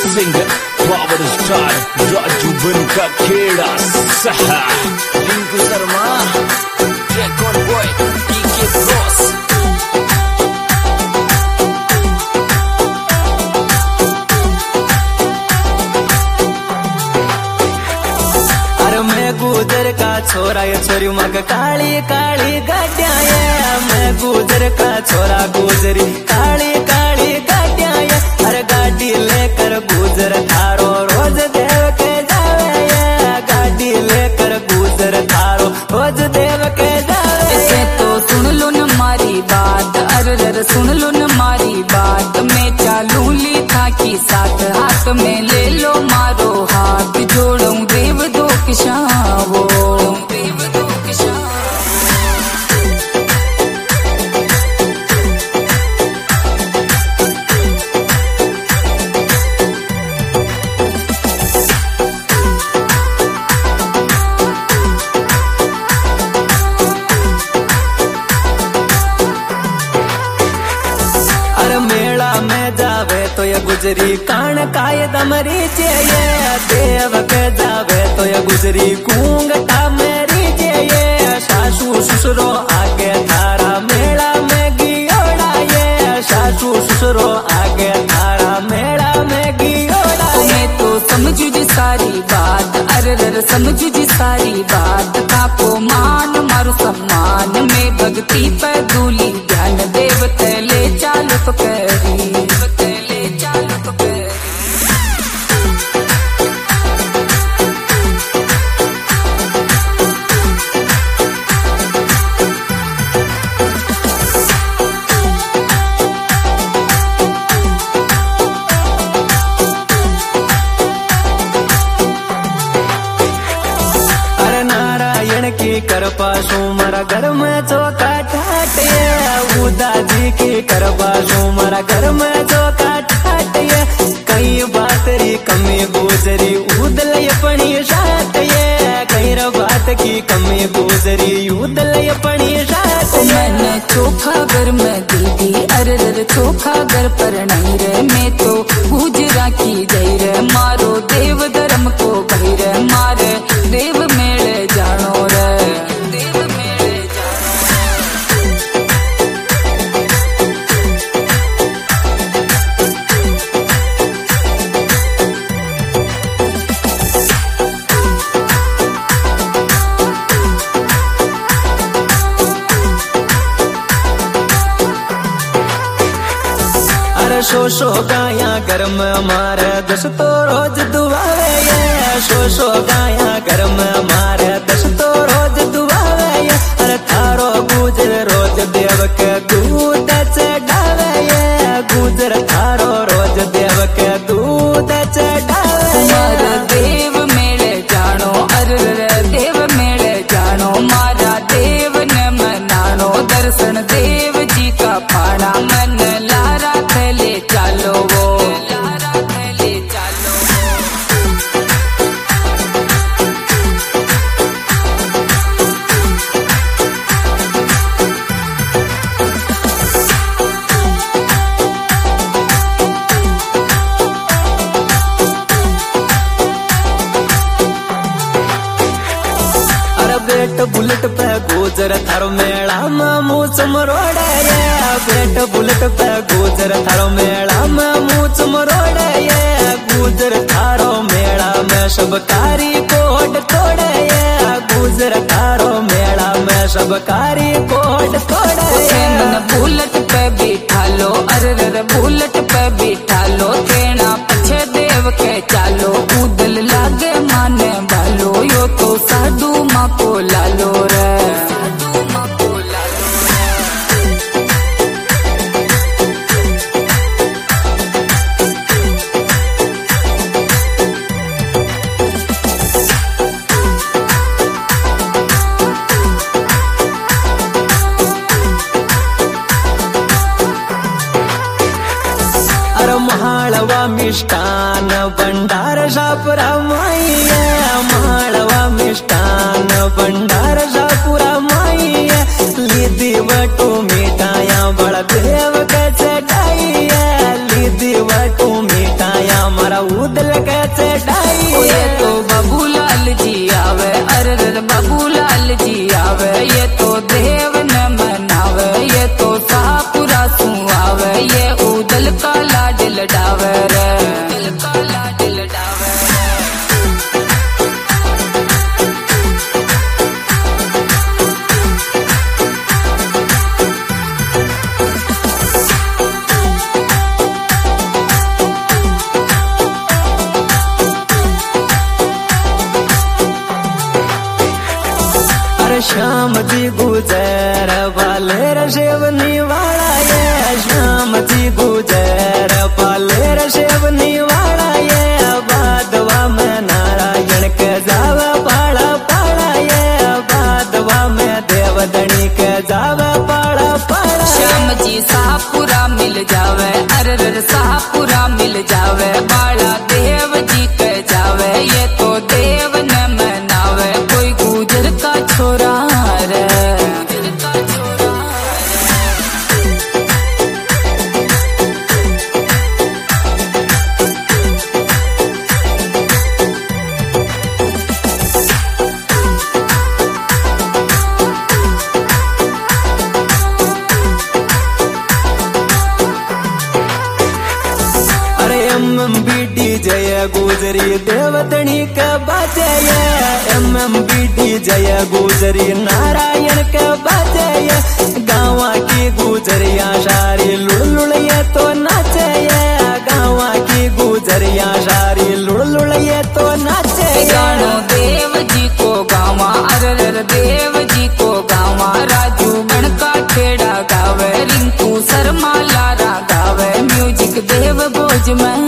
Singer power star Raju बन का खेड़ा सहा Rinku Sharma dragon boy DK boss. अरे मैं गुजर का छोरा ये छोरी मग काली काली गाड़िया ये मैं गुजर का छोरा गुजरी काली काली गाड़िया ये अरे गाड़ी लेकर गुजर थारो रोज देव के जावे ये गाड़ी लेकर गुजर थारो रोज देव के जावे। ऐसे तो सुन लो न मारी बात अरे सुन लो न मारी बात मैं चालू ली था कि साथ हाथ में ले लो मारो हाथ जोड़ूं देव दो किशावो देव दो किशावो। मेला में जावे तो ये गुजरी कान काय दमरी चाहिए देव के जावे तो ये गुजरी कूंगटा मेरी चाहिए सासू ससुरो आगे थारा मेला में गियोड़ा ये सासू ससुरो आगे थारा मेला में गियोड़ा। मैं तो समझू जी सारी बात अरे समझू जी सारी बात काको मान मारू सम्मान में भक्ति पे दूली ध्यान देव तेले चालू तो करी तेले चालू तो करी। करपासू मारा घर में चौका ठाटे उदा जी की करपासू मारा घर में चौका ठाटे कई बात री कमी गुजरी उदल पणी साथ ये कई बात की कमी गुजरी उदल पणी साथ। मैंने चोखा घर में दीदी अरे चोखा घर पर नहीं रे मैं तो गुजरा की जई रे मारो देव धर्म को भई रे मारे देव मेले जानो रे देव मेले शो गाया घर में मारे दस तो रोज दुआवे ये शो गाया घर में मारे दस तो रोज दुआवे ये अरे थारो गुजर रोज देव के दूध चढ़ावे ये गुजर थारो रोज देव के दूध चढ़ावे। देव मेले जानो अरे देव मेले जानो मारा देव ने मनानो दर्शन देव जी का पाना मन लारा थले चालो वो लारा थले चालो बेट बुलेट पे गुजर थारो मेला में मूछ मरोड़े ये बेट बुलेट पे गुजर थारो मेला में मूछ मरोड़े ये गुजर थारो मेला में सब कारी कोट तोड़े ये गुजर थारो मेला में सब कारी कोट तोड़े। बुलेट पे बिठा लो अरे बुलेट पे बिठा लो तेना पछे देव के चालो उदल लागे माने बालो यो तो साधु माँ को लालो रे साधु माँ को लालो। महाळवा मिष्टान भंडार शापुरा माई महाळवा मिष्टान भंडार शापुरा माई लीदी वटू मिठाया बड़ा देव के चढ़ाई लीदी वटू मिठाया मारा उदल के चढ़ाई। ये तो बाबूलाल जी आवे, अरे बाबूलाल जी आवे, ये तो देव न मनावे, ये तो शाहपुरा सू आवे, ये उदल का लाड लडावे रे, उदल का लाड लडावे रे। श्याम जी गुजर पालेर शेवनी वाला ये, श्याम जी गुजर पालेर शेवनी वाला ये, बादवा में नारायण के जावा पाड़ा पाड़ा ये, बादवा में देवदनी के जावा पाड़ा पाड़ा। श्याम जी शाहपुरा मिल जावे, अरे शाहपुरा मिल जावे, बाड़ा देव जी के जावे, ये तो देव न मनावे, कोई गुजर का छोरा रे, गुजर का छोरा MMBD जय गुजरी देवतनी का बाजे ये, MMBD जय गुजरी नारायण का बाजे ये, गाँवा की गुजरिया सारी लुड़ ये तो नाचे ये, गाँवा की गुजरिया सारी लुड़ ये तो नाचे। गानो देव जी को गावा, अरे देव जी को गावा, राजू गणका खेड़ा गावे, रिंकू शर्मा लारा गावे, म्यूजिक देव भोज में